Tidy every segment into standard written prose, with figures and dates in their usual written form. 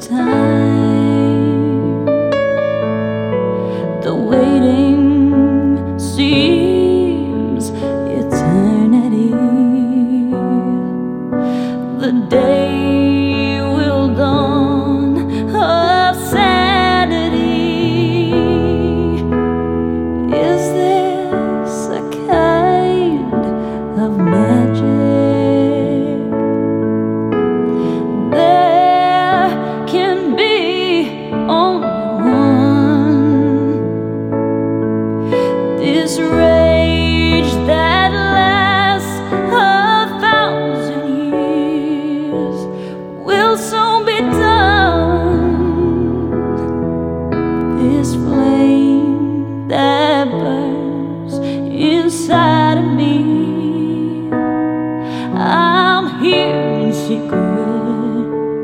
time. The waiting seems eternity. The day will dawn of sanity. Is this a kind of magic? There can be only one. This rage that lasts 1,000 years will soon be done. This flame that burns inside of me, I'm here in secret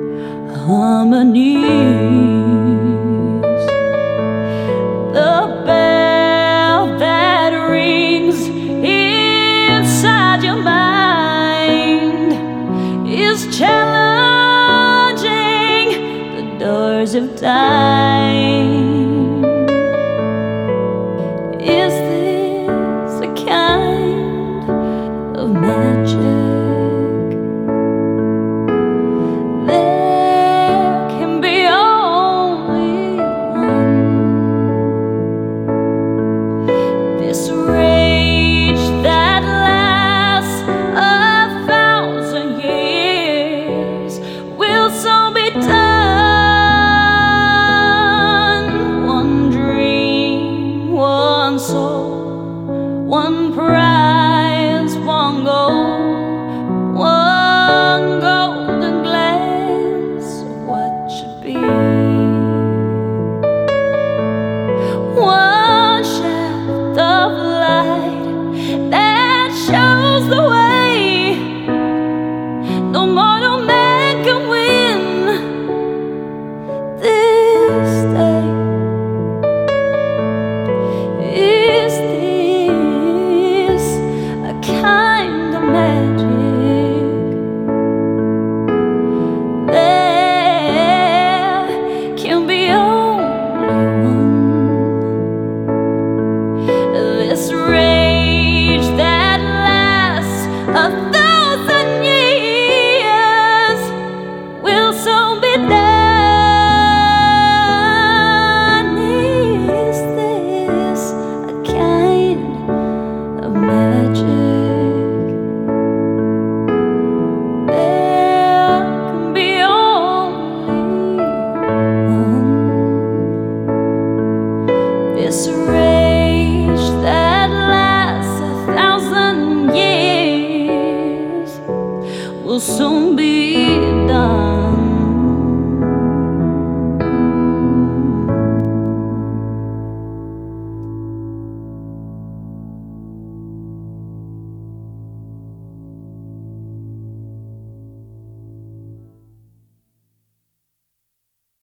harmonies. The bell that rings inside your mind is challenging the doors of time. Is this a kind of magic? There can be only one. This rage that lasts 1,000 years will soon be done. One dream, one soul, one prize, one goal, one golden glance of what should be.